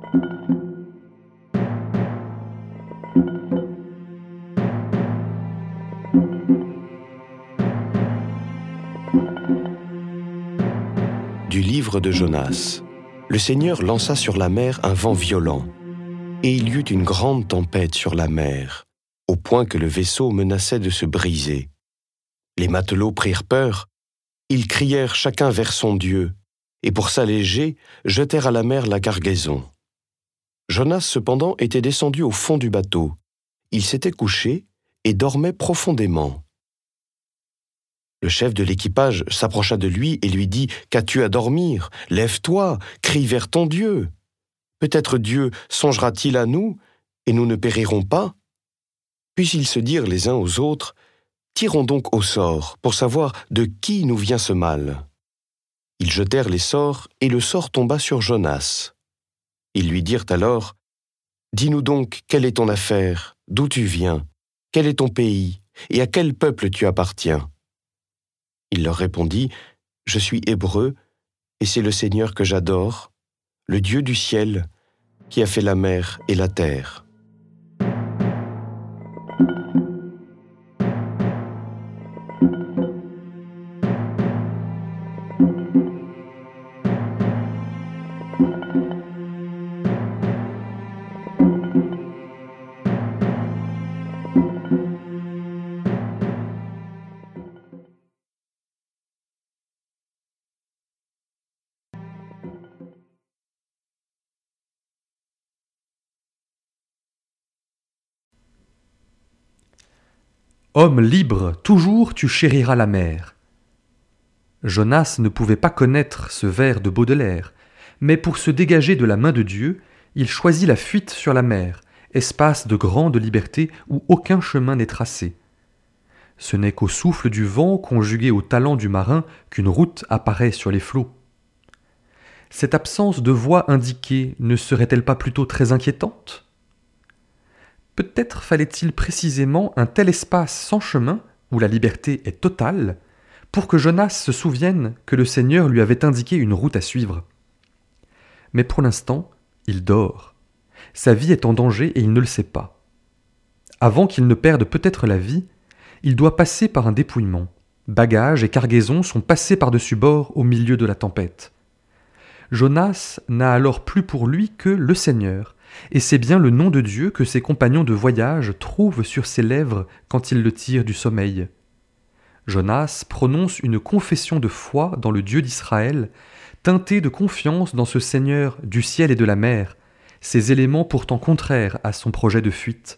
Du livre de Jonas. Le Seigneur lança sur la mer un vent violent, et il y eut une grande tempête sur la mer, au point que le vaisseau menaçait de se briser. Les matelots prirent peur, ils crièrent chacun vers son Dieu, et pour s'alléger, jetèrent à la mer la cargaison. Jonas, cependant, était descendu au fond du bateau. Il s'était couché et dormait profondément. Le chef de l'équipage s'approcha de lui et lui dit « Qu'as-tu à dormir ? Lève-toi, crie vers ton Dieu. Peut-être Dieu songera-t-il à nous, et nous ne périrons pas ?» Puis ils se dirent les uns aux autres « Tirons donc au sort, pour savoir de qui nous vient ce mal. » Ils jetèrent les sorts, et le sort tomba sur Jonas. Ils lui dirent alors « Dis-nous donc, quelle est ton affaire, d'où tu viens, quel est ton pays, et à quel peuple tu appartiens ?» Il leur répondit « Je suis hébreu, et c'est le Seigneur que j'adore, le Dieu du ciel, qui a fait la mer et la terre. » Homme libre, toujours tu chériras la mer. Jonas ne pouvait pas connaître ce vers de Baudelaire, mais pour se dégager de la main de Dieu, il choisit la fuite sur la mer, espace de grande liberté où aucun chemin n'est tracé. Ce n'est qu'au souffle du vent conjugué au talent du marin qu'une route apparaît sur les flots. Cette absence de voie indiquée ne serait-elle pas plutôt très inquiétante ? Peut-être fallait-il précisément un tel espace sans chemin, où la liberté est totale, pour que Jonas se souvienne que le Seigneur lui avait indiqué une route à suivre. Mais pour l'instant, il dort. Sa vie est en danger et il ne le sait pas. Avant qu'il ne perde peut-être la vie, il doit passer par un dépouillement. Bagages et cargaisons sont passés par-dessus bord au milieu de la tempête. Jonas n'a alors plus pour lui que le Seigneur, et c'est bien le nom de Dieu que ses compagnons de voyage trouvent sur ses lèvres quand ils le tirent du sommeil. Jonas prononce une confession de foi dans le Dieu d'Israël, teintée de confiance dans ce Seigneur du ciel et de la mer, ces éléments pourtant contraires à son projet de fuite.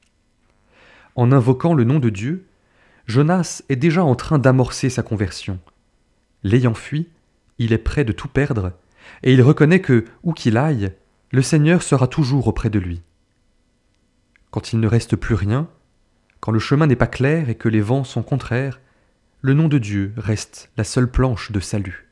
En invoquant le nom de Dieu, Jonas est déjà en train d'amorcer sa conversion. L'ayant fui, il est prêt de tout perdre, et il reconnaît que, où qu'il aille, le Seigneur sera toujours auprès de lui. Quand il ne reste plus rien, quand le chemin n'est pas clair et que les vents sont contraires, le nom de Dieu reste la seule planche de salut.